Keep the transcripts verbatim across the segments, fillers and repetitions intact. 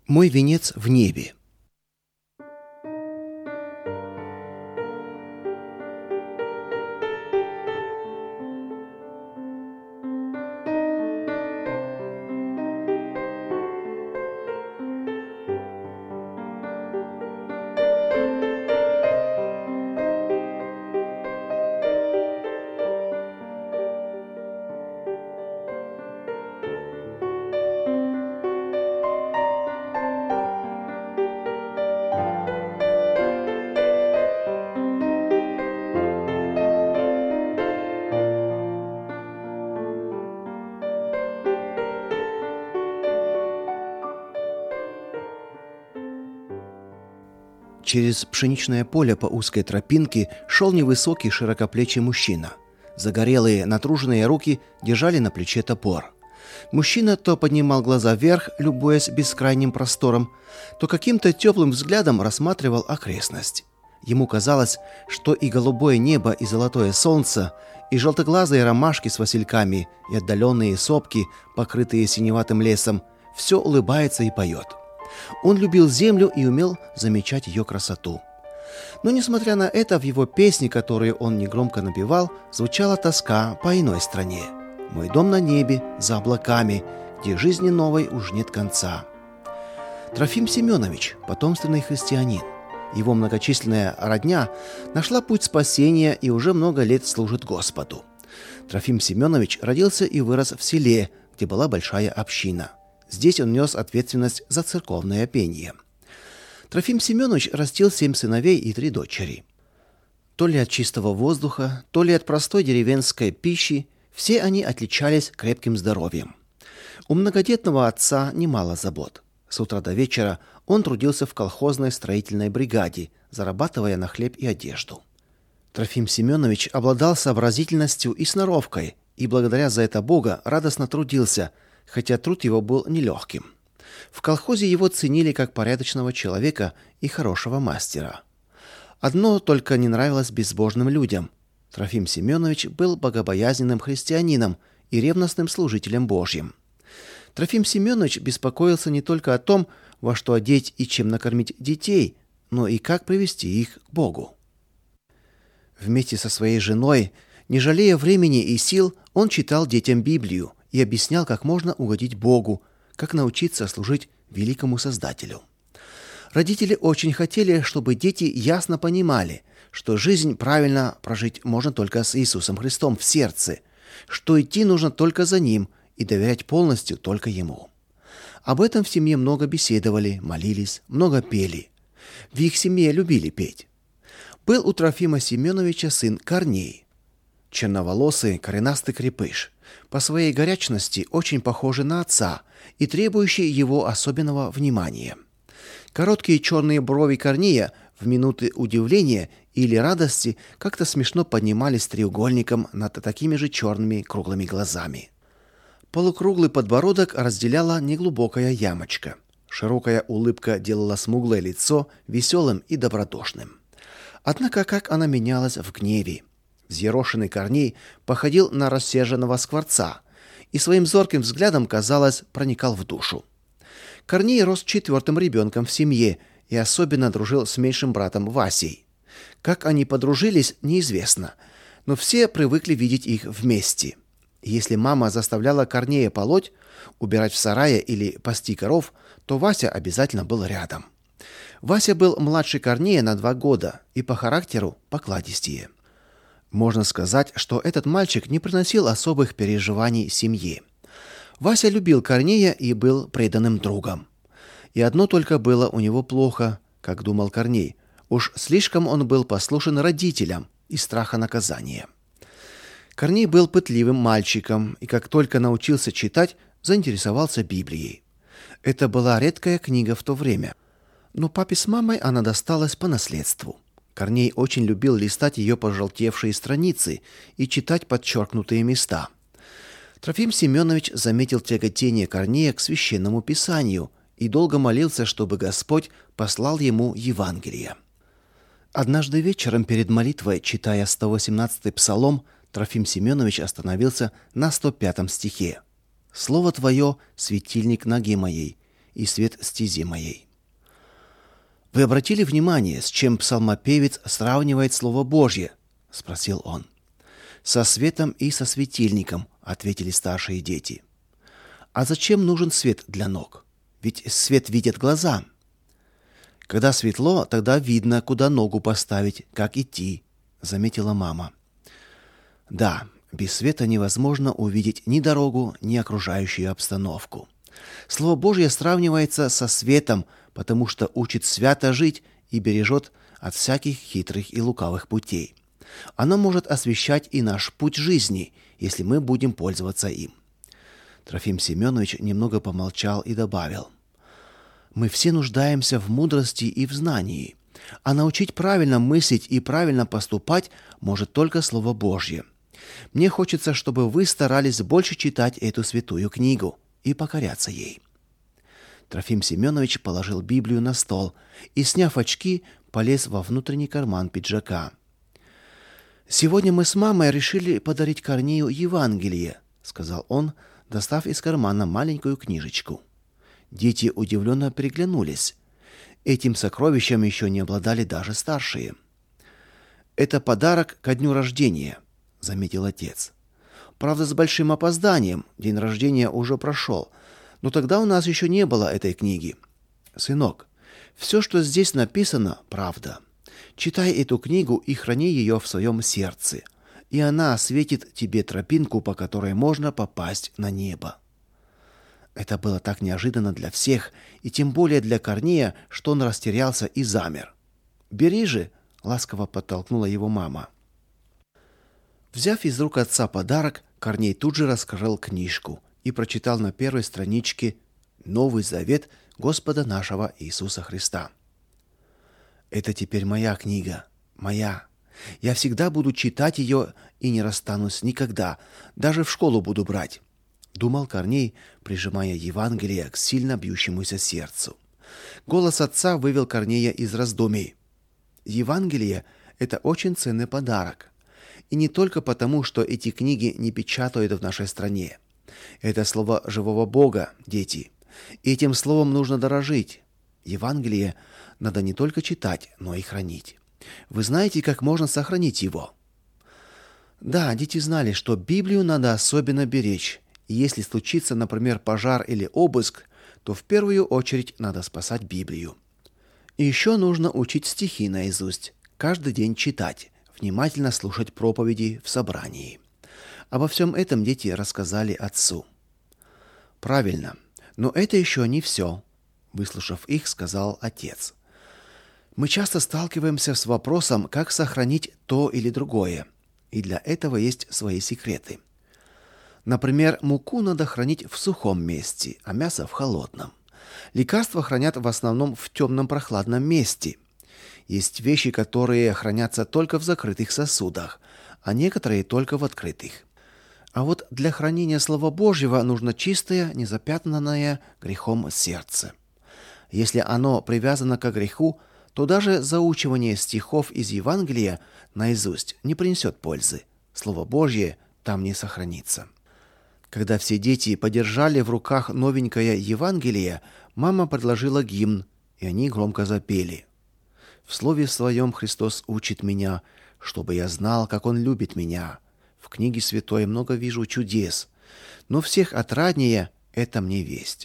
Мой венец в небе. Через пшеничное поле по узкой тропинке шел невысокий широкоплечий мужчина. Загорелые, натруженные руки держали на плече топор. Мужчина то поднимал глаза вверх, любуясь бескрайним простором, то каким-то теплым взглядом рассматривал окрестность. Ему казалось, что и голубое небо, и золотое солнце, и желтоглазые ромашки с васильками, и отдаленные сопки, покрытые синеватым лесом, все улыбается и поет. Он любил землю и умел замечать ее красоту. Но, несмотря на это, в его песне, которую он негромко напевал, звучала тоска по иной стране. «Мой дом на небе, за облаками, где жизни новой уж нет конца». Трофим Семенович – потомственный христианин. Его многочисленная родня нашла путь спасения и уже много лет служит Господу. Трофим Семенович родился и вырос в селе, где была большая община. Здесь он нес ответственность за церковное пение. Трофим Семенович растил семь сыновей и три дочери. То ли от чистого воздуха, то ли от простой деревенской пищи, все они отличались крепким здоровьем. У многодетного отца немало забот. С утра до вечера он трудился в колхозной строительной бригаде, зарабатывая на хлеб и одежду. Трофим Семенович обладал сообразительностью и сноровкой, и благодаря за это Бога радостно трудился, хотя труд его был нелегким. В колхозе его ценили как порядочного человека и хорошего мастера. Одно только не нравилось безбожным людям. Трофим Семенович был богобоязненным христианином и ревностным служителем Божьим. Трофим Семенович беспокоился не только о том, во что одеть и чем накормить детей, но и как привести их к Богу. Вместе со своей женой, не жалея времени и сил, он читал детям Библию и объяснял, как можно угодить Богу, как научиться служить великому Создателю. Родители очень хотели, чтобы дети ясно понимали, что жизнь правильно прожить можно только с Иисусом Христом в сердце, что идти нужно только за Ним и доверять полностью только Ему. Об этом в семье много беседовали, молились, много пели. В их семье любили петь. Был у Трофима Семеновича сын Корней. Черноволосый, коренастый крепыш, по своей горячности очень похожий на отца и требующий его особенного внимания. Короткие черные брови Корнея в минуты удивления или радости как-то смешно поднимались треугольником над такими же черными круглыми глазами. Полукруглый подбородок разделяла неглубокая ямочка. Широкая улыбка делала смуглое лицо веселым и добродушным. Однако как она менялась в гневе. Взъерошенный Корней походил на рассерженного скворца и своим зорким взглядом, казалось, проникал в душу. Корней рос четвертым ребенком в семье и особенно дружил с меньшим братом Васей. Как они подружились, неизвестно, но все привыкли видеть их вместе. Если мама заставляла Корнея полоть, убирать в сарае или пасти коров, то Вася обязательно был рядом. Вася был младше Корнея на два года и по характеру покладистее. Можно сказать, что этот мальчик не приносил особых переживаний семье. Вася любил Корнея и был преданным другом. И одно только было у него плохо, как думал Корней. Уж слишком он был послушен родителям из страха наказания. Корней был пытливым мальчиком и как только научился читать, заинтересовался Библией. Это была редкая книга в то время. Но папе с мамой она досталась по наследству. Корней очень любил листать ее пожелтевшие страницы и читать подчеркнутые места. Трофим Семенович заметил тяготение Корнея к священному писанию и долго молился, чтобы Господь послал ему Евангелие. Однажды вечером перед молитвой, читая сто восемнадцатый псалом, Трофим Семенович остановился на сто пятом стихе. «Слово Твое – светильник ноге моей, и свет стези моей». «Вы обратили внимание, с чем псалмопевец сравнивает Слово Божье?» — спросил он. «Со светом и со светильником», — ответили старшие дети. «А зачем нужен свет для ног? Ведь свет видят глаза». «Когда светло, тогда видно, куда ногу поставить, как идти», — заметила мама. «Да, без света невозможно увидеть ни дорогу, ни окружающую обстановку. Слово Божье сравнивается со светом, потому что учит свято жить и бережет от всяких хитрых и лукавых путей. Оно может освещать и наш путь жизни, если мы будем пользоваться им». Трофим Семенович немного помолчал и добавил: «Мы все нуждаемся в мудрости и в знании, а научить правильно мыслить и правильно поступать может только Слово Божье. Мне хочется, чтобы вы старались больше читать эту святую книгу и покоряться ей». Трофим Семенович положил Библию на стол и, сняв очки, полез во внутренний карман пиджака. «Сегодня мы с мамой решили подарить Корнею Евангелие», — сказал он, достав из кармана маленькую книжечку. Дети удивленно переглянулись. Этим сокровищем еще не обладали даже старшие. «Это подарок ко дню рождения», — заметил отец. «Правда, с большим опозданием, день рождения уже прошел, но тогда у нас еще не было этой книги. Сынок, все, что здесь написано, правда. Читай эту книгу и храни ее в своем сердце, и она осветит тебе тропинку, по которой можно попасть на небо». Это было так неожиданно для всех, и тем более для Корнея, что он растерялся и замер. «Бери же», — ласково подтолкнула его мама. Взяв из рук отца подарок, Корней тут же раскрыл книжку и прочитал на первой страничке «Новый завет Господа нашего Иисуса Христа». «Это теперь моя книга, моя. Я всегда буду читать ее и не расстанусь никогда, даже в школу буду брать», — думал Корней, прижимая Евангелие к сильно бьющемуся сердцу. Голос отца вывел Корнея из раздумий. Евангелие — это очень ценный подарок. И не только потому, что эти книги не печатают в нашей стране. Это слово живого Бога, дети. И этим словом нужно дорожить. Евангелие надо не только читать, но и хранить. Вы знаете, как можно сохранить его? Да, дети знали, что Библию надо особенно беречь. И если случится, например, пожар или обыск, то в первую очередь надо спасать Библию. И еще нужно учить стихи наизусть, каждый день читать, внимательно слушать проповеди в собрании. Обо всем этом дети рассказали отцу. «Правильно, но это еще не все», — выслушав их, сказал отец. «Мы часто сталкиваемся с вопросом, как сохранить то или другое, и для этого есть свои секреты. Например, муку надо хранить в сухом месте, а мясо в холодном. Лекарства хранят в основном в темном прохладном месте. Есть вещи, которые хранятся только в закрытых сосудах, а некоторые только в открытых. А вот для хранения Слова Божьего нужно чистое, незапятнанное грехом сердце. Если оно привязано к греху, то даже заучивание стихов из Евангелия наизусть не принесет пользы. Слово Божье там не сохранится. Когда все дети подержали в руках новенькое Евангелие, мама предложила гимн, и они громко запели. «В слове своем Христос учит меня, чтобы я знал, как Он любит меня. В книге святой много вижу чудес, но всех отраднее это мне весть».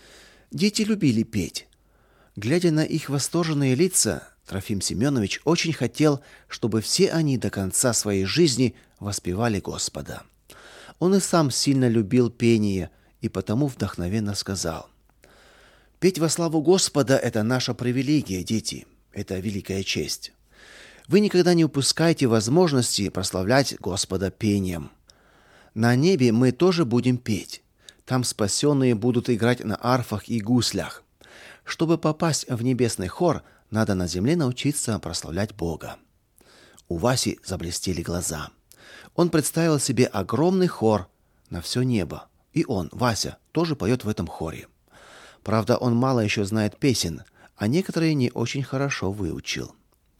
Дети любили петь. Глядя на их восторженные лица, Трофим Семенович очень хотел, чтобы все они до конца своей жизни воспевали Господа. Он и сам сильно любил пение, и потому вдохновенно сказал: «Петь во славу Господа — это наша привилегия, дети, это великая честь. Вы никогда не упускайте возможности прославлять Господа пением. На небе мы тоже будем петь. Там спасенные будут играть на арфах и гуслях. Чтобы попасть в небесный хор, надо на земле научиться прославлять Бога». У Васи заблестели глаза. Он представил себе огромный хор на все небо. И он, Вася, тоже поет в этом хоре. Правда, он мало еще знает песен, а некоторые не очень хорошо выучил.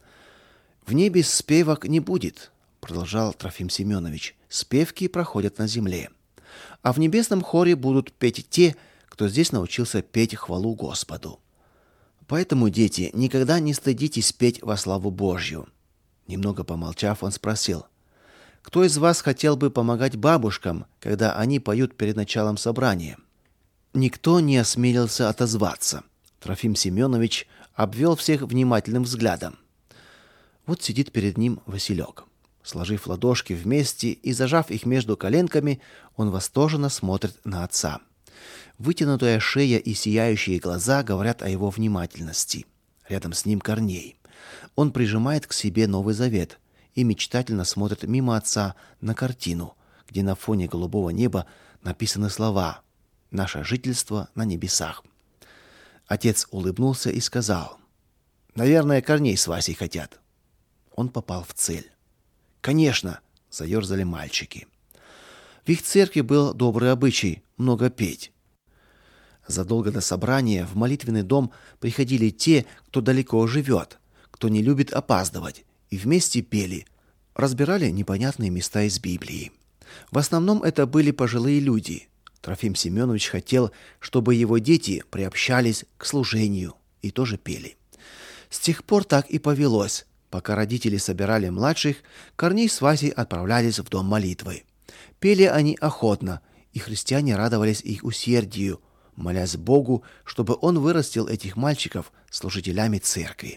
«В небе спевок не будет», — продолжал Трофим Семенович. «Спевки проходят на земле. А в небесном хоре будут петь те, кто здесь научился петь хвалу Господу. Поэтому, дети, никогда не стыдитесь петь во славу Божью. Немного помолчав, он спросил: кто из вас хотел бы помогать бабушкам, когда они поют перед началом собрания? Никто не осмелился отозваться. Трофим Семенович обвел всех внимательным взглядом. Вот сидит перед ним Василек. Сложив ладошки вместе и зажав их между коленками, он восторженно смотрит на отца. Вытянутая шея и сияющие глаза говорят о его внимательности. Рядом с ним Корней. Он прижимает к себе Новый Завет и мечтательно смотрит мимо отца на картину, где на фоне голубого неба написаны слова: «Наше жительство на небесах». Отец улыбнулся и сказал: «Наверное, Корней с Васей хотят». Он попал в цель. «Конечно!» — заерзали мальчики. В их церкви был добрый обычай много петь. Задолго до собрания в молитвенный дом приходили те, кто далеко живет, кто не любит опаздывать, и вместе пели, разбирали непонятные места из Библии. В основном это были пожилые люди. Трофим Семенович хотел, чтобы его дети приобщались к служению и тоже пели. С тех пор так и повелось. Пока родители собирали младших, Корней с Васей отправлялись в дом молитвы. Пели они охотно, и христиане радовались их усердию, молясь Богу, чтобы он вырастил этих мальчиков служителями церкви.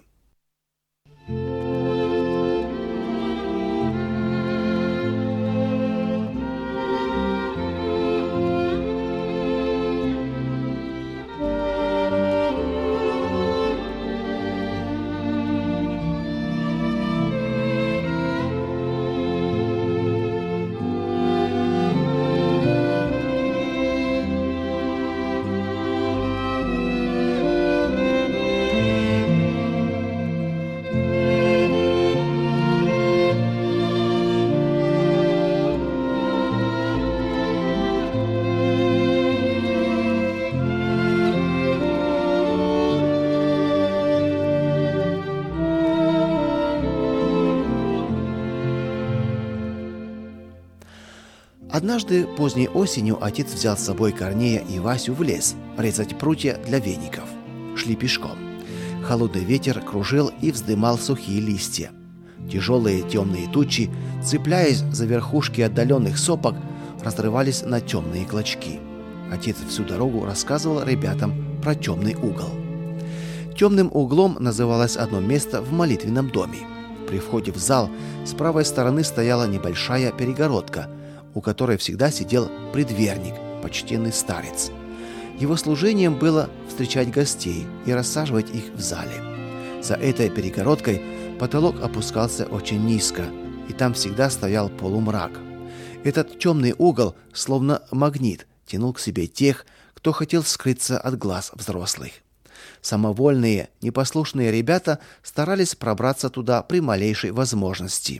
Однажды поздней осенью отец взял с собой Корнея и Васю в лес резать прутья для веников. Шли пешком. Холодный ветер кружил и вздымал сухие листья. Тяжелые темные тучи, цепляясь за верхушки отдаленных сопок, разрывались на темные клочки. Отец всю дорогу рассказывал ребятам про темный угол. Темным углом называлось одно место в молитвенном доме. При входе в зал с правой стороны стояла небольшая перегородка, у которой всегда сидел предверник, почтенный старец. Его служением было встречать гостей и рассаживать их в зале. За этой перегородкой потолок опускался очень низко, и там всегда стоял полумрак. Этот темный угол, словно магнит, тянул к себе тех, кто хотел скрыться от глаз взрослых. Самовольные, непослушные ребята старались пробраться туда при малейшей возможности.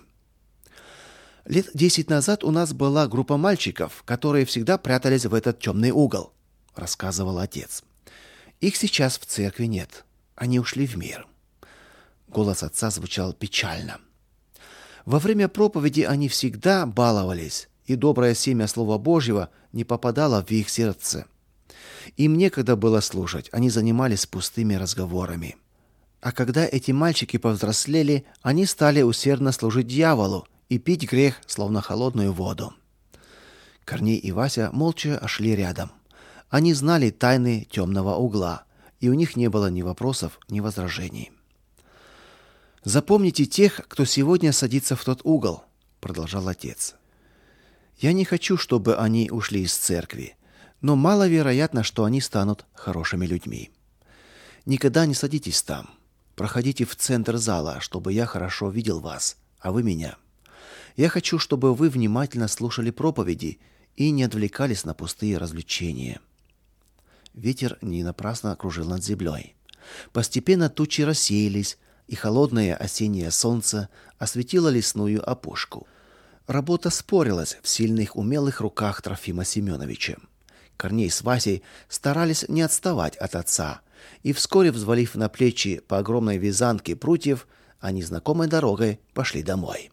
Лет десять назад у нас была группа мальчиков, которые всегда прятались в этот темный угол, рассказывал отец. Их сейчас в церкви нет. Они ушли в мир. Голос отца звучал печально. Во время проповеди они всегда баловались, и доброе семя Слова Божьего не попадало в их сердце. Им некогда было слушать, они занимались пустыми разговорами. А когда эти мальчики повзрослели, они стали усердно служить дьяволу и пить грех, словно холодную воду. Корней и Вася молча шли рядом. Они знали тайны темного угла, и у них не было ни вопросов, ни возражений. «Запомните тех, кто сегодня садится в тот угол», — продолжал отец. «Я не хочу, чтобы они ушли из церкви, но маловероятно, что они станут хорошими людьми. Никогда не садитесь там. Проходите в центр зала, чтобы я хорошо видел вас, а вы меня. Я хочу, чтобы вы внимательно слушали проповеди и не отвлекались на пустые развлечения». Ветер не напрасно кружил над землей. Постепенно тучи рассеялись, и холодное осеннее солнце осветило лесную опушку. Работа спорилась в сильных умелых руках Трофима Семеновича. Корней с Васей старались не отставать от отца, и вскоре, взвалив на плечи по огромной вязанке прутьев, они знакомой дорогой пошли домой.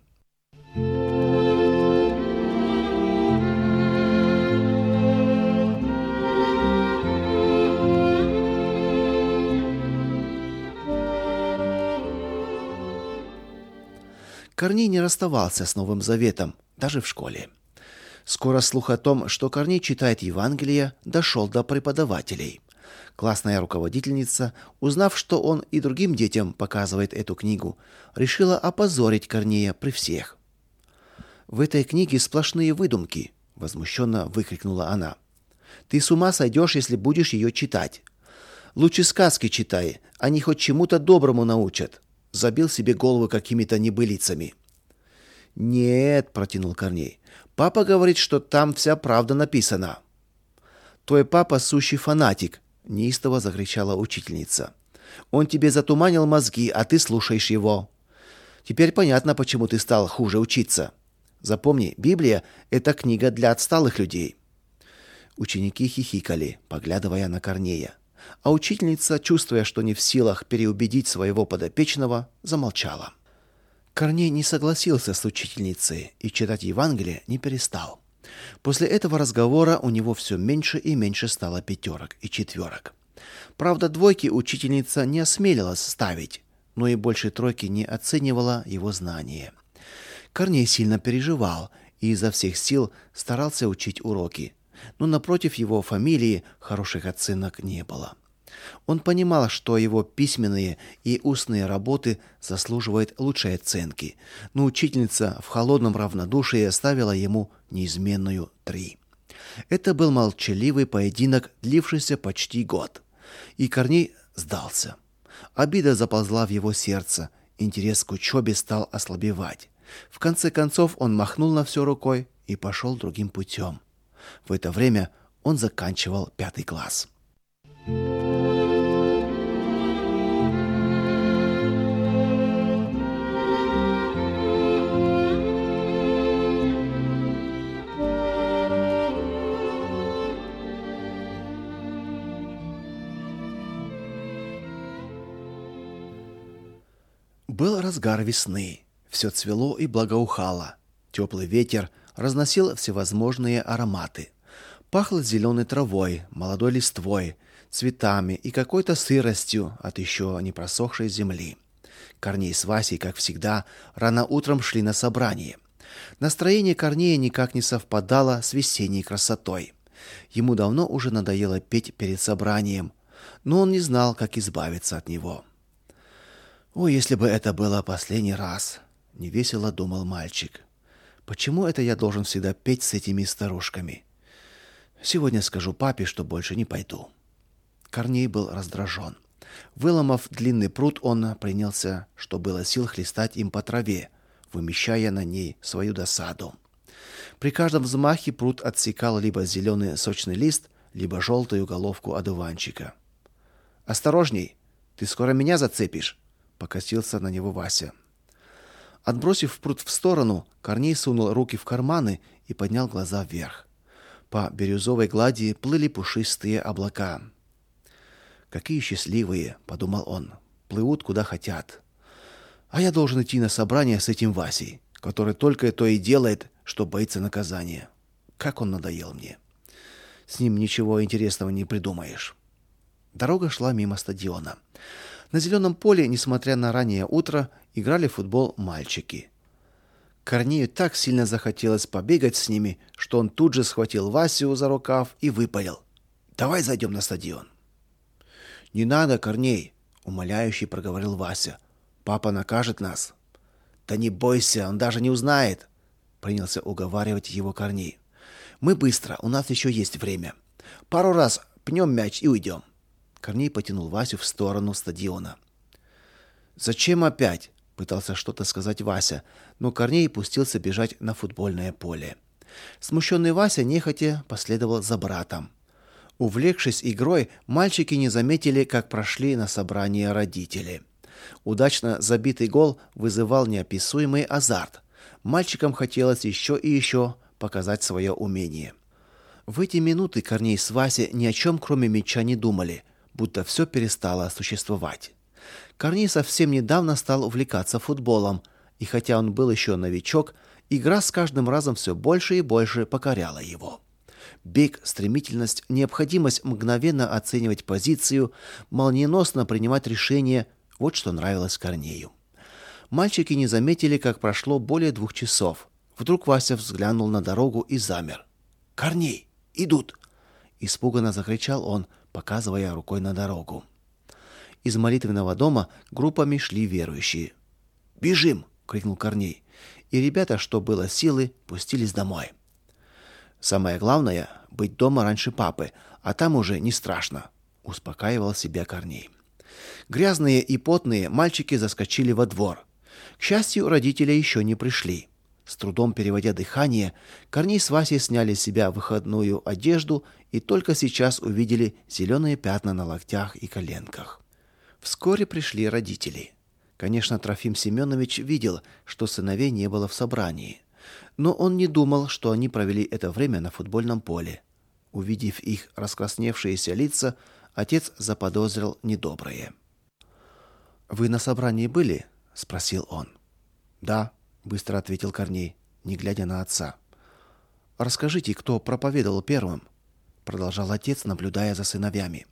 Корней не расставался с Новым Заветом, даже в школе. Скоро слух о том, что Корней читает Евангелие, дошел до преподавателей. Классная руководительница, узнав, что он и другим детям показывает эту книгу, решила опозорить Корнея при всех. «В этой книге сплошные выдумки», — возмущенно выкрикнула она. «Ты с ума сойдешь, если будешь ее читать. Лучше сказки читай, они хоть чему-то доброму научат». Забил себе голову какими-то небылицами. «Нет», — протянул Корней, — «папа говорит, что там вся правда написана». «Твой папа сущий фанатик», — неистово закричала учительница. «Он тебе затуманил мозги, а ты слушаешь его. Теперь понятно, почему ты стал хуже учиться. Запомни, Библия — это книга для отсталых людей». Ученики хихикали, поглядывая на Корнея. А учительница, чувствуя, что не в силах переубедить своего подопечного, замолчала. Корней не согласился с учительницей и читать Евангелие не перестал. После этого разговора у него все меньше и меньше стало пятерок и четверок. Правда, двойки учительница не осмелилась ставить, но и больше тройки не оценивала его знания. Корней сильно переживал и изо всех сил старался учить уроки, но напротив его фамилии хороших оценок не было. Он понимал, что его письменные и устные работы заслуживают лучшей оценки, но учительница в холодном равнодушии ставила ему неизменную три. Это был молчаливый поединок, длившийся почти год. И Корней сдался. Обида заползла в его сердце, интерес к учебе стал ослабевать. В конце концов он махнул на все рукой и пошел другим путем. В это время он заканчивал пятый класс. Был разгар весны. Все цвело и благоухало. Теплый ветер разносил всевозможные ароматы. Пахло зеленой травой, молодой листвой, цветами и какой-то сыростью от еще не просохшей земли. Корней с Васей, как всегда, рано утром шли на собрание. Настроение Корнея никак не совпадало с весенней красотой. Ему давно уже надоело петь перед собранием, но он не знал, как избавиться от него. «Ой, если бы это было последний раз», — невесело думал мальчик. «Почему это я должен всегда петь с этими старушками? Сегодня скажу папе, что больше не пойду». Корней был раздражен. Выломав длинный прут, он принялся, что было сил, хлестать им по траве, вымещая на ней свою досаду. При каждом взмахе прут отсекал либо зеленый сочный лист, либо желтую головку одуванчика. «Осторожней, ты скоро меня зацепишь», — покосился на него Вася. Отбросив прут в сторону, Корней сунул руки в карманы и поднял глаза вверх. По бирюзовой глади плыли пушистые облака. «Какие счастливые», — подумал он, — «плывут куда хотят. А я должен идти на собрание с этим Васей, который только то и делает, что боится наказания. Как он надоел мне. С ним ничего интересного не придумаешь». Дорога шла мимо стадиона. На зеленом поле, несмотря на раннее утро, играли в футбол мальчики. Корнею так сильно захотелось побегать с ними, что он тут же схватил Васю за рукав и выпалил: «Давай зайдем на стадион». «Не надо, Корней», — умоляюще проговорил Вася. «Папа накажет нас». «Да не бойся, он даже не узнает», — принялся уговаривать его Корней. «Мы быстро, у нас еще есть время. Пару раз пнем мяч и уйдем». Корней потянул Васю в сторону стадиона. «Зачем опять?» — пытался что-то сказать Вася, но Корней пустился бежать на футбольное поле. Смущенный Вася нехотя последовал за братом. Увлекшись игрой, мальчики не заметили, как прошли на собрание родители. Удачно забитый гол вызывал неописуемый азарт. Мальчикам хотелось еще и еще показать свое умение. В эти минуты Корней с Васей ни о чем, кроме мяча, не думали, будто все перестало существовать. Корней совсем недавно стал увлекаться футболом, и хотя он был еще новичок, игра с каждым разом все больше и больше покоряла его. Бег, стремительность, необходимость мгновенно оценивать позицию, молниеносно принимать решения — вот что нравилось Корнею. Мальчики не заметили, как прошло более двух часов. Вдруг Вася взглянул на дорогу и замер. «Корней! Идут!» Испуганно закричал он, показывая рукой на дорогу. Из молитвенного дома группами шли верующие. «Бежим!» — крикнул Корней. И ребята, что было силы, пустились домой. «Самое главное — быть дома раньше папы, а там уже не страшно», — успокаивал себя Корней. Грязные и потные мальчики заскочили во двор. К счастью, родители еще не пришли. С трудом переводя дыхание, Корней с Васей сняли с себя выходную одежду и только сейчас увидели зеленые пятна на локтях и коленках. Вскоре пришли родители. Конечно, Трофим Семенович видел, что сыновей не было в собрании. Но он не думал, что они провели это время на футбольном поле. Увидев их раскрасневшиеся лица, отец заподозрил недоброе. «Вы на собрании были?» — спросил он. «Да», — быстро ответил Корней, не глядя на отца. «Расскажите, кто проповедовал первым?» — продолжал отец, наблюдая за сыновьями.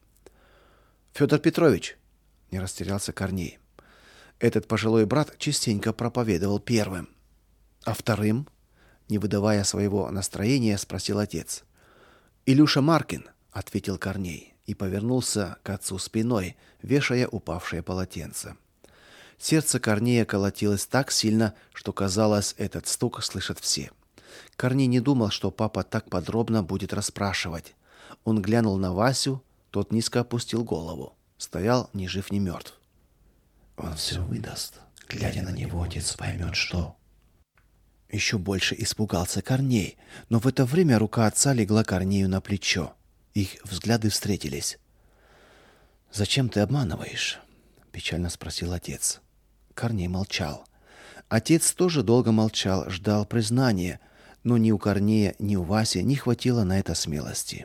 «Федор Петрович», — не растерялся Корней. «Этот пожилой брат частенько проповедовал первым». «А вторым?» — не выдавая своего настроения, спросил отец. «Илюша Маркин», — ответил Корней и повернулся к отцу спиной, вешая упавшее полотенце. Сердце Корнея колотилось так сильно, что казалось, этот стук слышат все. Корней не думал, что папа так подробно будет расспрашивать. Он глянул на Васю, тот низко опустил голову, стоял ни жив, ни мертв. «Он все выдаст. Глядя на него, отец поймет, что...» Еще больше испугался Корней, но в это время рука отца легла Корнею на плечо. Их взгляды встретились. «Зачем ты обманываешь?» — печально спросил отец. Корней молчал. Отец тоже долго молчал, ждал признания, но ни у Корнея, ни у Васи не хватило на это смелости.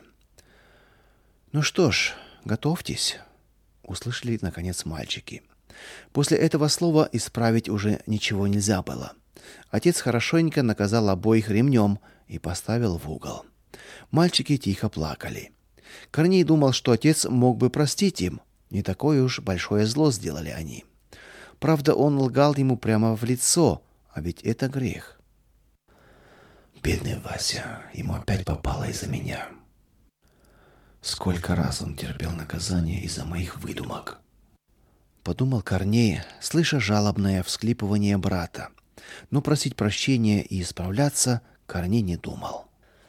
«Ну что ж, готовьтесь», — услышали наконец мальчики. После этого слова исправить уже ничего нельзя было. Отец хорошенько наказал обоих ремнем и поставил в угол. Мальчики тихо плакали. Корней думал, что отец мог бы простить им. Не такое уж большое зло сделали они. Правда, он лгал ему прямо в лицо, а ведь это грех. «Бедный Вася, ему опять попало из-за меня. Сколько раз он терпел наказание из-за моих выдумок», — подумал Корней, слыша жалобное всхлипывание брата. Но просить прощения и исправляться Корней не думал.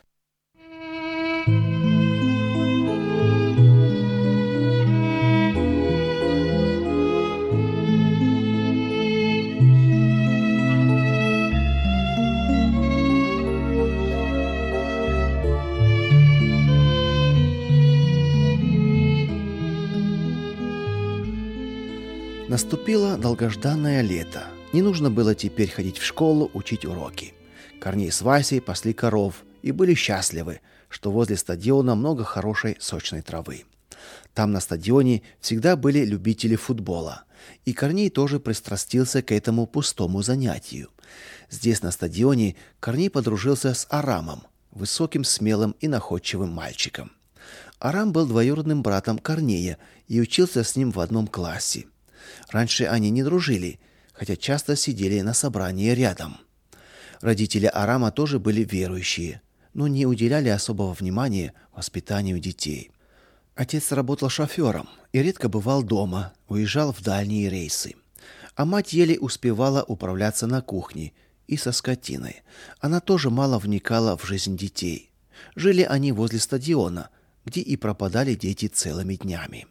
Наступило долгожданное лето. Не нужно было теперь ходить в школу, учить уроки. Корней с Васей пасли коров и были счастливы, что возле стадиона много хорошей сочной травы. Там на стадионе всегда были любители футбола, и Корней тоже пристрастился к этому пустому занятию. Здесь на стадионе Корней подружился с Арамом, высоким, смелым и находчивым мальчиком. Арам был двоюродным братом Корнея и учился с ним в одном классе. Раньше они не дружили, хотя часто сидели на собрании рядом. Родители Арама тоже были верующие, но не уделяли особого внимания воспитанию детей. Отец работал шофером и редко бывал дома, уезжал в дальние рейсы. А мать еле успевала управляться на кухне и со скотиной. Она тоже мало вникала в жизнь детей. Жили они возле стадиона, где и пропадали дети целыми днями.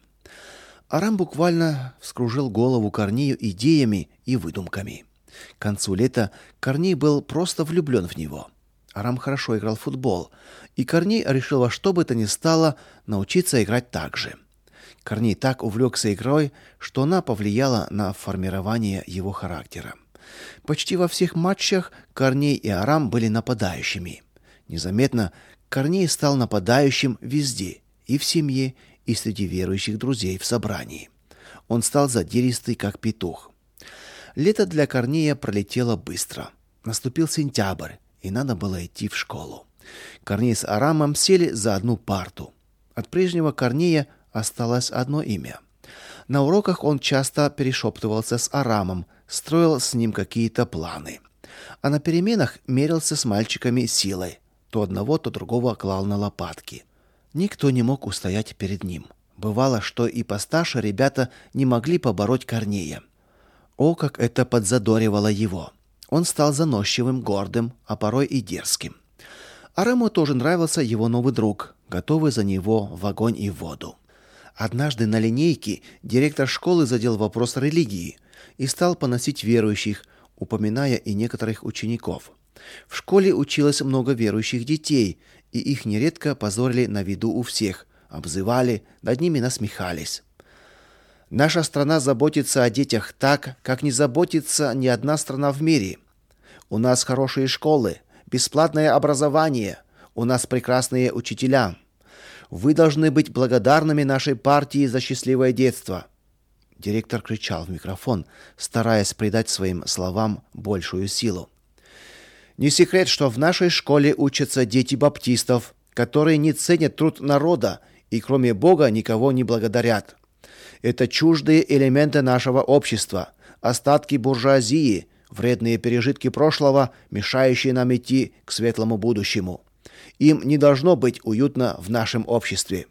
Арам буквально вскружил голову Корнею идеями и выдумками. К концу лета Корней был просто влюблен в него. Арам хорошо играл в футбол, и Корней решил во что бы то ни стало научиться играть так же. Корней так увлекся игрой, что она повлияла на формирование его характера. Почти во всех матчах Корней и Арам были нападающими. Незаметно Корней стал нападающим везде, и в семье, и среди верующих друзей в собрании. Он стал задиристый, как петух. Лето для Корнея пролетело быстро. Наступил сентябрь, и надо было идти в школу. Корней с Арамом сели за одну парту. От прежнего Корнея осталось одно имя. На уроках он часто перешептывался с Арамом, строил с ним какие-то планы. А на переменах мерился с мальчиками силой. То одного, то другого клал на лопатки. Никто не мог устоять перед ним. Бывало, что и постарше ребята не могли побороть Корнея. О, как это подзадоривало его! Он стал заносчивым, гордым, а порой и дерзким. Араму тоже нравился его новый друг, готовый за него в огонь и в воду. Однажды на линейке директор школы задел вопрос религии и стал поносить верующих, упоминая и некоторых учеников. В школе училось много верующих детей, и их нередко позорили на виду у всех, обзывали, над ними насмехались. Наша страна заботится о детях так, как не заботится ни одна страна в мире. У нас хорошие школы, бесплатное образование, у нас прекрасные учителя. Вы должны быть благодарными нашей партии за счастливое детство. Директор кричал в микрофон, стараясь придать своим словам большую силу. Не секрет, что в нашей школе учатся дети баптистов, которые не ценят труд народа и кроме Бога никого не благодарят. Это чуждые элементы нашего общества, остатки буржуазии, вредные пережитки прошлого, мешающие нам идти к светлому будущему. Им не должно быть уютно в нашем обществе.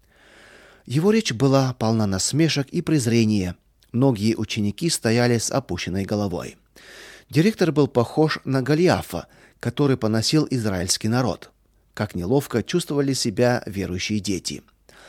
Его речь была полна насмешек и презрения. Многие ученики стояли с опущенной головой. Директор был похож на Голиафа, который поносил израильский народ. Как неловко чувствовали себя верующие дети.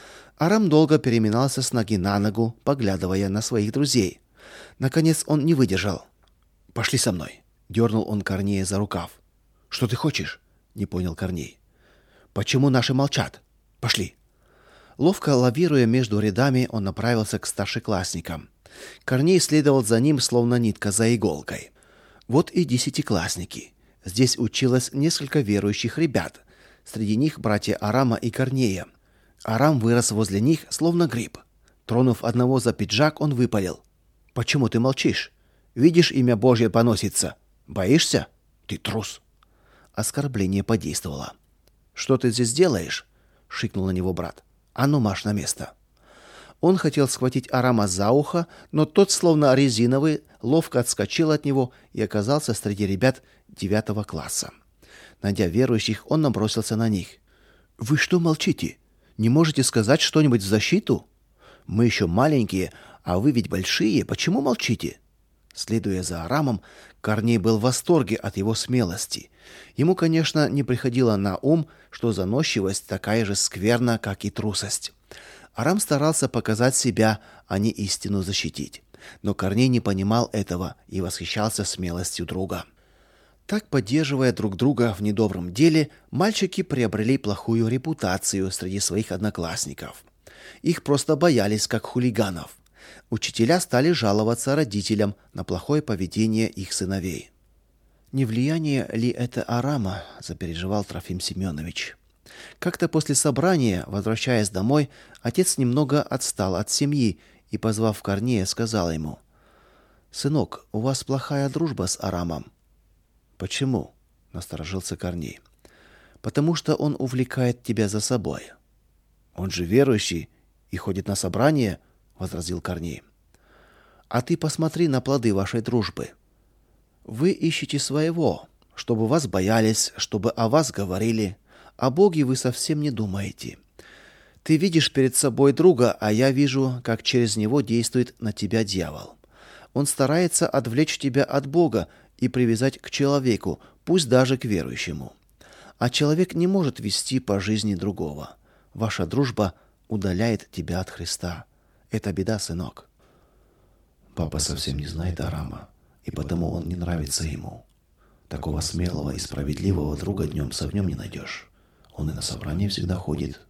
Арам долго переминался с ноги на ногу, поглядывая на своих друзей. Наконец он не выдержал. «Пошли со мной», — дернул он Корнея за рукав. «Что ты хочешь?» — не понял Корней. «Почему наши молчат? Пошли». Ловко лавируя между рядами, он направился к старшеклассникам. Корней следовал за ним, словно нитка за иголкой. Вот и десятиклассники. Здесь училось несколько верующих ребят. Среди них братья Арама и Корнея. Арам вырос возле них, словно гриб. Тронув одного за пиджак, он выпалил: «Почему ты молчишь? Видишь, имя Божье поносится. Боишься? Ты трус». Оскорбление подействовало. «Что ты здесь делаешь?» — шикнул на него брат. «А ну, марш на место». Он хотел схватить Арама за ухо, но тот, словно резиновый, ловко отскочил от него и оказался среди ребят девятого класса. Найдя верующих, он набросился на них. «Вы что молчите? Не можете сказать что-нибудь в защиту? Мы еще маленькие, а вы ведь большие. Почему молчите?» Следуя за Арамом, Корней был в восторге от его смелости. Ему, конечно, не приходило на ум, что заносчивость такая же скверна, как и трусость. Арам старался показать себя, а не истину защитить. Но Корней не понимал этого и восхищался смелостью друга. Так, поддерживая друг друга в недобром деле, мальчики приобрели плохую репутацию среди своих одноклассников. Их просто боялись как хулиганов. Учителя стали жаловаться родителям на плохое поведение их сыновей. «Не влияние ли это Арама?» – запереживал Трофим Семенович. Как-то после собрания, возвращаясь домой, отец немного отстал от семьи и, позвав Корнея, сказал ему: «Сынок, у вас плохая дружба с Арамом». «Почему?» – насторожился Корней. «Потому что он увлекает тебя за собой». «Он же верующий и ходит на собрания», — возразил Корней. «А ты посмотри на плоды вашей дружбы. Вы ищете своего, чтобы вас боялись, чтобы о вас говорили. О Боге вы совсем не думаете. Ты видишь перед собой друга, а я вижу, как через него действует на тебя дьявол. Он старается отвлечь тебя от Бога и привязать к человеку, пусть даже к верующему. А человек не может вести по жизни другого. Ваша дружба удаляет тебя от Христа. Это беда, сынок». Папа совсем не знает Арама, и потому он не нравится ему. Такого смелого и справедливого друга днем с огнем не найдешь. Он и на собрание всегда ходит.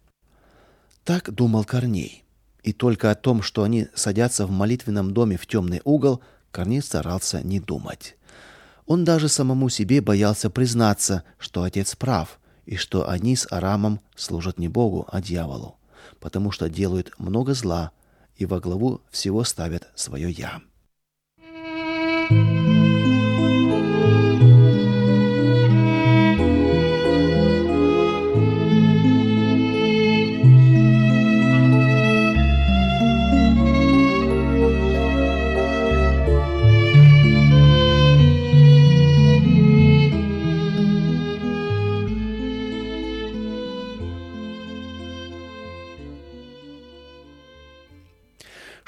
Так думал Корней. И только о том, что они садятся в молитвенном доме в темный угол, Корней старался не думать. Он даже самому себе боялся признаться, что отец прав, и что они с Арамом служат не Богу, а дьяволу, потому что делают много зла и во главу всего ставят свое «я».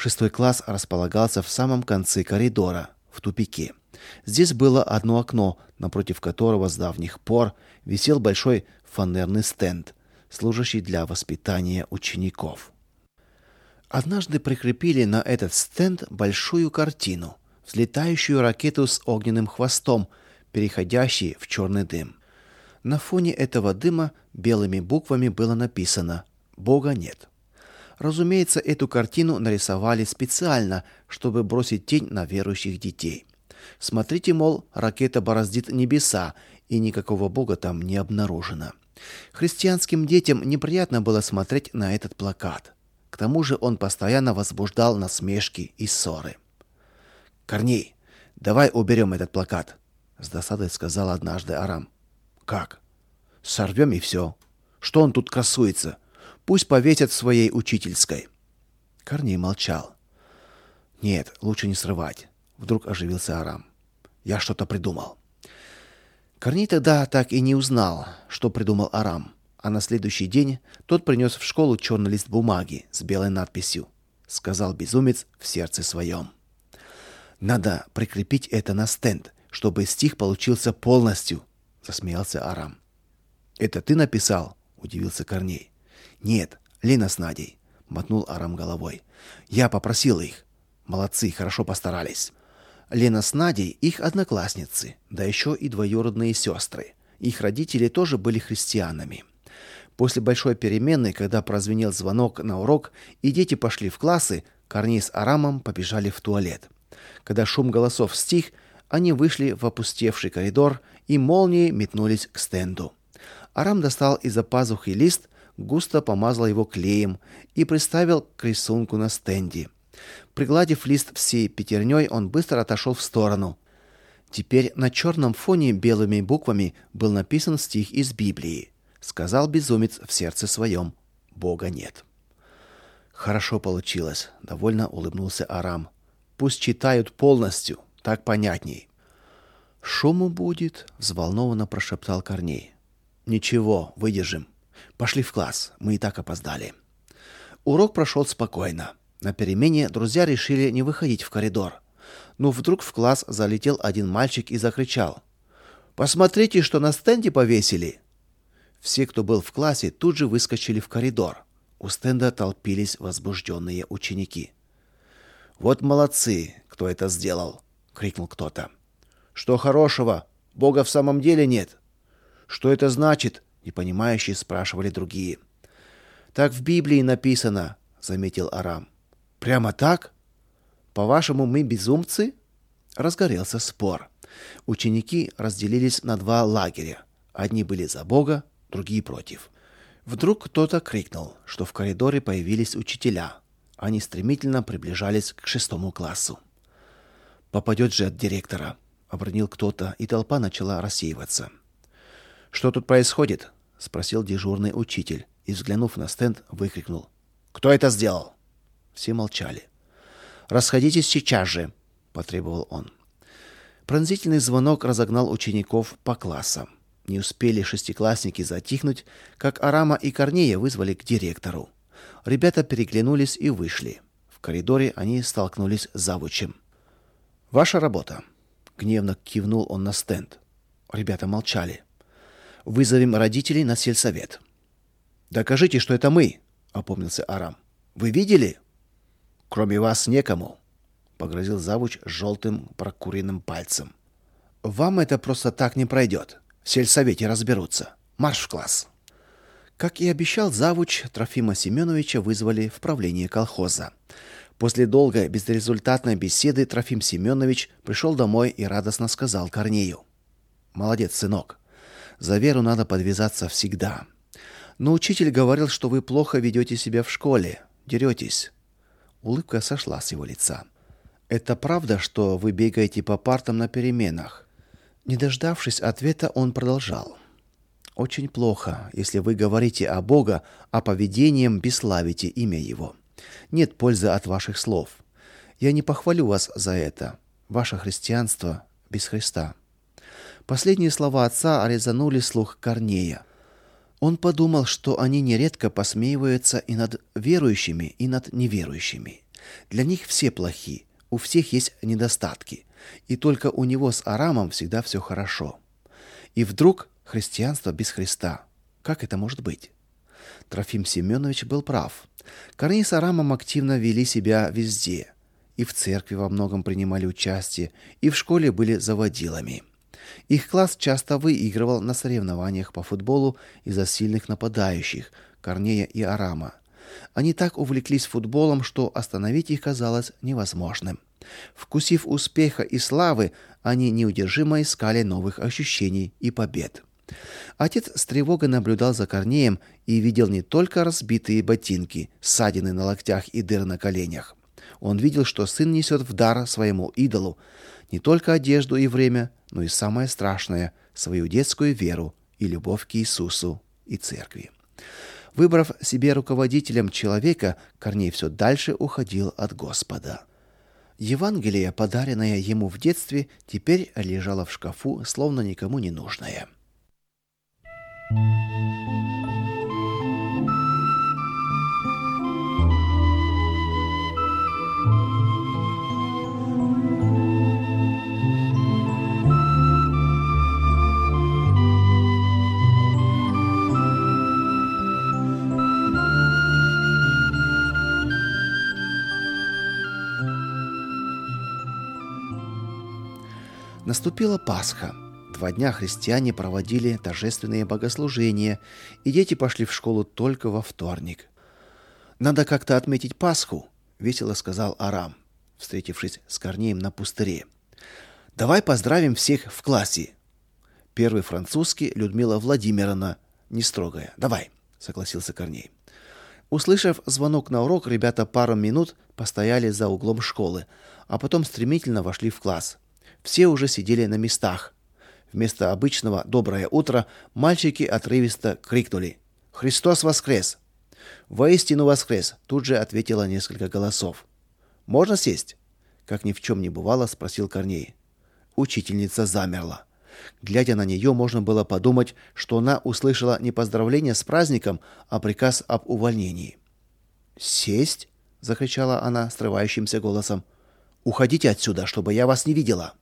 Шестой класс располагался в самом конце коридора, в тупике. Здесь было одно окно, напротив которого с давних пор висел большой фанерный стенд, служащий для воспитания учеников. Однажды прикрепили на этот стенд большую картину, взлетающую ракету с огненным хвостом, переходящий в черный дым. На фоне этого дыма белыми буквами было написано «Бога нет». Разумеется, эту картину нарисовали специально, чтобы бросить тень на верующих детей. Смотрите, мол, ракета бороздит небеса, и никакого Бога там не обнаружено. Христианским детям неприятно было смотреть на этот плакат. К тому же он постоянно возбуждал насмешки и ссоры. «Корней, давай уберем этот плакат», — с досадой сказал однажды Арам. «Как? Сорвем и все. Что он тут красуется? Пусть повесят в своей учительской». Корней молчал. «Нет, лучше не срывать», — вдруг оживился Арам. «Я что-то придумал». Корней тогда так и не узнал, что придумал Арам, а на следующий день тот принес в школу черный лист бумаги с белой надписью. Сказал безумец в сердце своем: «Надо прикрепить это на стенд, чтобы стих получился полностью», — засмеялся Арам. «Это ты написал?» — удивился Корней. «Нет, Лена с Надей», — мотнул Арам головой. «Я попросил их. Молодцы, хорошо постарались». Лена с Надей — их одноклассницы, да еще и двоюродные сестры. Их родители тоже были христианами. После большой перемены, когда прозвенел звонок на урок и дети пошли в классы, Корней с Арамом побежали в туалет. Когда шум голосов стих, они вышли в опустевший коридор и молнией метнулись к стенду. Арам достал из-за пазухи лист, густо помазал его клеем и приставил к рисунку на стенде. Пригладив лист всей пятерней, он быстро отошел в сторону. Теперь на черном фоне белыми буквами был написан стих из Библии. Сказал безумец в сердце своем: «Бога нет». «Хорошо получилось», — довольно улыбнулся Арам. «Пусть читают полностью, так понятней». «Шуму будет», — взволнованно прошептал Корней. «Ничего, выдержим. Пошли в класс, мы и так опоздали». Урок прошел спокойно. На перемене друзья решили не выходить в коридор. Но вдруг в класс залетел один мальчик и закричал: «Посмотрите, что на стенде повесили!» Все, кто был в классе, тут же выскочили в коридор. У стенда толпились возбужденные ученики. «Вот молодцы, кто это сделал!» — крикнул кто-то. «Что хорошего? Бога в самом деле нет!» «Что это значит?» — непонимающие спрашивали другие. «Так в Библии написано», — заметил Арам. «Прямо так? По-вашему, мы безумцы?» Разгорелся спор. Ученики разделились на два лагеря. Одни были за Бога, другие против. Вдруг кто-то крикнул, что в коридоре появились учителя. Они стремительно приближались к шестому классу. «Попадет же от директора», — обронил кто-то, и толпа начала рассеиваться. «Что тут происходит?» — спросил дежурный учитель и, взглянув на стенд, выкрикнул: «Кто это сделал?» Все молчали. «Расходитесь сейчас же», — потребовал он. Пронзительный звонок разогнал учеников по классам. Не успели шестиклассники затихнуть, как Арама и Корнея вызвали к директору. Ребята переглянулись и вышли. В коридоре они столкнулись с завучем. «Ваша работа», — гневно кивнул он на стенд. Ребята молчали. «Вызовем родителей на сельсовет». «Докажите, что это мы», — опомнился Арам. «Вы видели?» «Кроме вас некому», — погрозил завуч желтым прокуренным пальцем. «Вам это просто так не пройдет. В сельсовете разберутся. Марш в класс». Как и обещал завуч, Трофима Семеновича вызвали в правление колхоза. После долгой безрезультатной беседы Трофим Семенович пришел домой и радостно сказал Корнею: «Молодец, сынок. За веру надо подвязаться всегда. Но учитель говорил, что вы плохо ведете себя в школе, деретесь». Улыбка сошла с его лица. «Это правда, что вы бегаете по партам на переменах?» Не дождавшись ответа, он продолжал: «Очень плохо, если вы говорите о Боге, а поведением бесславите имя Его. Нет пользы от ваших слов. Я не похвалю вас за это. Ваше христианство без Христа». Последние слова отца резанули слух Корнея. Он подумал, что они нередко посмеиваются и над верующими, и над неверующими. Для них все плохи, у всех есть недостатки, и только у него с Арамом всегда все хорошо. И вдруг христианство без Христа. Как это может быть? Трофим Семенович был прав. Корней с Арамом активно вели себя везде. И в церкви во многом принимали участие, и в школе были заводилами. Их класс часто выигрывал на соревнованиях по футболу из-за сильных нападающих Корнея и Арама. Они так увлеклись футболом, что остановить их казалось невозможным. Вкусив успеха и славы, они неудержимо искали новых ощущений и побед. Отец с тревогой наблюдал за Корнеем и видел не только разбитые ботинки, ссадины на локтях и дыры на коленях. Он видел, что сын несет в дар своему идолу не только одежду и время, но и самое страшное – свою детскую веру и любовь к Иисусу и церкви. Выбрав себе руководителем человека, Корней все дальше уходил от Господа. Евангелие, подаренное ему в детстве, теперь лежало в шкафу, словно никому не нужное. Наступила Пасха. Два дня христиане проводили торжественные богослужения, и дети пошли в школу только во вторник. «Надо как-то отметить Пасху», — весело сказал Арам, встретившись с Корнеем на пустыре. «Давай поздравим всех в классе». Первый французский Людмила Владимировна, не строгая. «Давай», — согласился Корней. Услышав звонок на урок, ребята пару минут постояли за углом школы, а потом стремительно вошли в класс. Все уже сидели на местах. Вместо обычного «доброе утро» мальчики отрывисто крикнули «Христос воскрес!» «Воистину воскрес!» тут же ответило несколько голосов. «Можно сесть?» Как ни в чем не бывало, спросил Корней. Учительница замерла. Глядя на нее, можно было подумать, что она услышала не поздравление с праздником, а приказ об увольнении. «Сесть?» — закричала она срывающимся голосом. «Уходите отсюда, чтобы я вас не видела!»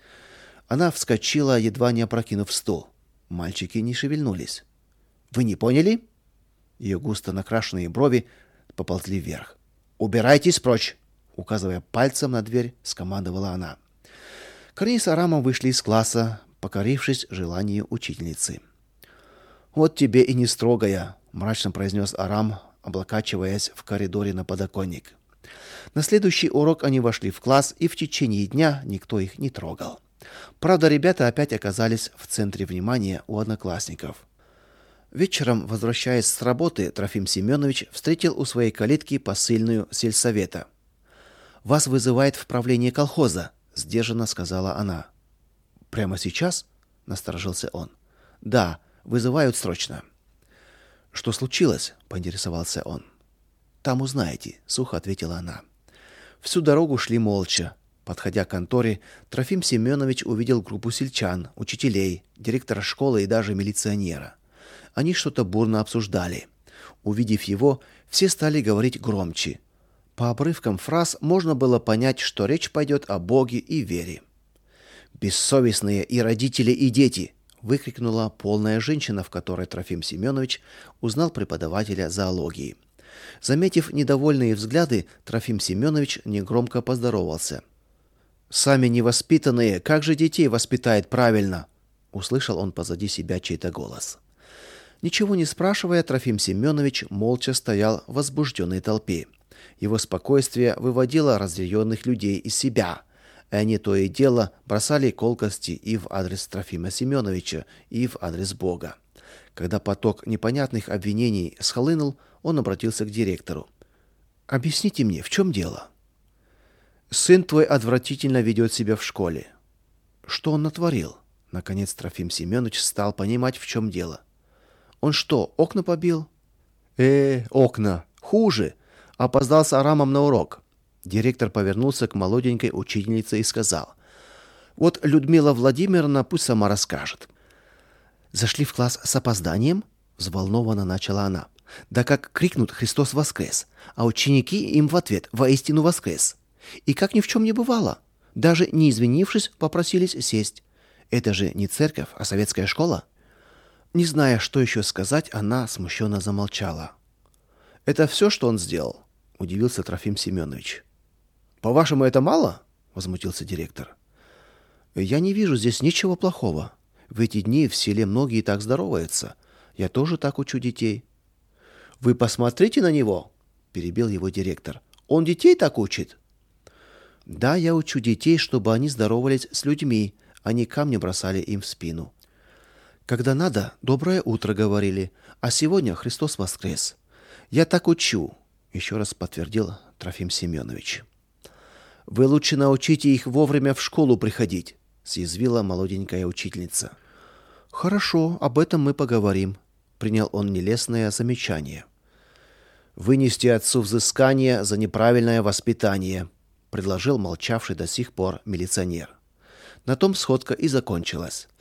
Она вскочила, едва не опрокинув стул. Мальчики не шевельнулись. «Вы не поняли?» Ее густо накрашенные брови поползли вверх. «Убирайтесь прочь!» Указывая пальцем на дверь, скомандовала она. Корней с Арамом вышли из класса, покорившись желанию учительницы. «Вот тебе и не строгая», — мрачно произнес Арам, облокачиваясь в коридоре на подоконник. На следующий урок они вошли в класс, и в течение дня никто их не трогал. Правда, ребята опять оказались в центре внимания у одноклассников. Вечером, возвращаясь с работы, Трофим Семенович встретил у своей калитки посыльную сельсовета. «Вас вызывает в правление колхоза», — сдержанно сказала она. «Прямо сейчас?» — насторожился он. «Да, вызывают срочно». «Что случилось?» — поинтересовался он. «Там узнаете», — сухо ответила она. Всю дорогу шли молча. Подходя к конторе, Трофим Семенович увидел группу сельчан, учителей, директора школы и даже милиционера. Они что-то бурно обсуждали. Увидев его, все стали говорить громче. По обрывкам фраз можно было понять, что речь пойдет о Боге и вере. «Бессовестные и родители, и дети!» — выкрикнула полная женщина, в которой Трофим Семенович узнал преподавателя зоологии. Заметив недовольные взгляды, Трофим Семенович негромко поздоровался. «Сами невоспитанные, как же детей воспитает правильно?» — услышал он позади себя чей-то голос. Ничего не спрашивая, Трофим Семенович молча стоял в возбужденной толпе. Его спокойствие выводило разъяренных людей из себя, и они то и дело бросали колкости и в адрес Трофима Семеновича, и в адрес Бога. Когда поток непонятных обвинений схлынул, он обратился к директору. «Объясните мне, в чем дело?» «Сын твой отвратительно ведет себя в школе». «Что он натворил?» Наконец Трофим Семенович стал понимать, в чем дело. «Он что, окна побил?» «Э, окна. Хуже. Опоздал с Арамом на урок». Директор повернулся к молоденькой учительнице и сказал. «Вот Людмила Владимировна пусть сама расскажет». «Зашли в класс с опозданием?» — взволнованно начала она. Да как крикнут «Христос воскрес!», а ученики им в ответ «Воистину воскрес!». И как ни в чем не бывало. Даже не извинившись, попросились сесть. Это же не церковь, а советская школа. Не зная, что еще сказать, она смущенно замолчала. «Это все, что он сделал?» – удивился Трофим Семенович. «По-вашему, это мало?» – возмутился директор. «Я не вижу здесь ничего плохого. В эти дни в селе многие так здороваются. Я тоже так учу детей». «Вы посмотрите на него!» – перебил его директор. «Он детей так учит?» «Да, я учу детей, чтобы они здоровались с людьми, а не камни бросали им в спину. Когда надо, доброе утро говорили, а сегодня Христос воскрес. Я так учу», – еще раз подтвердил Трофим Семенович. «Вы лучше научите их вовремя в школу приходить», – съязвила молоденькая учительница. «Хорошо, об этом мы поговорим», – принял он нелестное замечание. «Вынести отцу взыскание за неправильное воспитание», – предложил молчавший до сих пор милиционер. На том сходка и закончилась.